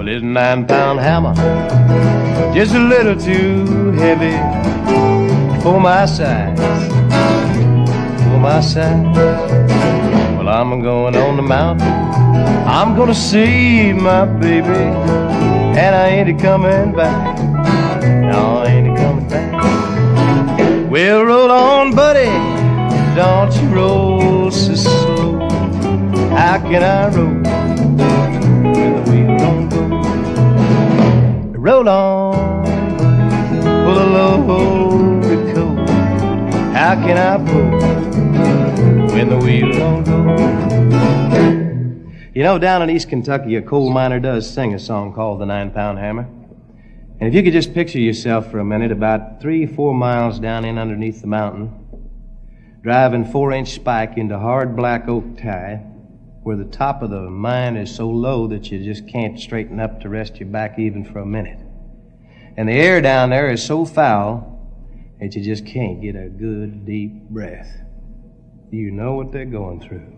Well, it's a 9-pound hammer, just a little too heavy for my size, for my size. Well, I'm going on the mountain, I'm gonna see my baby, and I ain't coming back, no, I ain't coming back. Well, roll on, buddy, don't you roll so slow. How can I roll when the wheel don't go? Roll on, pull a load coat. How can I pull when the wheel don't go? You know, down in East Kentucky, a coal miner does sing a song called the 9-Pound Hammer. And if you could just picture yourself for a minute about 3-4 miles down in underneath the mountain, driving 4-inch spike into hard black oak tie, where the top of the mine is so low that you just can't straighten up to rest your back even for a minute. And the air down there is so foul that you just can't get a good deep breath. You know what they're going through.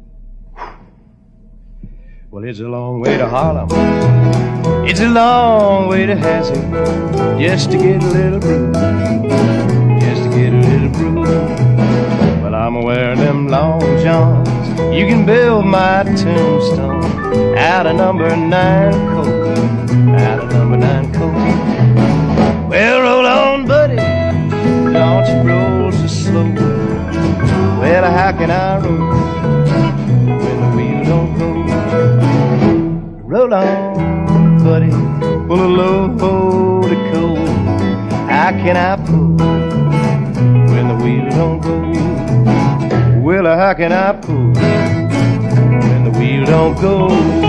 Well, it's a long way to Harlem. It's a long way to Hassan, just to get a little brew, just to get a little brew. Well, I'm wearing them long johns. You can build my tombstone out of number 9 coat, out of number 9 coat. Well, roll on, buddy, don't you roll so slow. Well, how can I roll when the wheel don't go? Roll on, buddy, pull a load of coal. How can I pull when the wheel don't go? Well, how can I pull when the wheel don't go?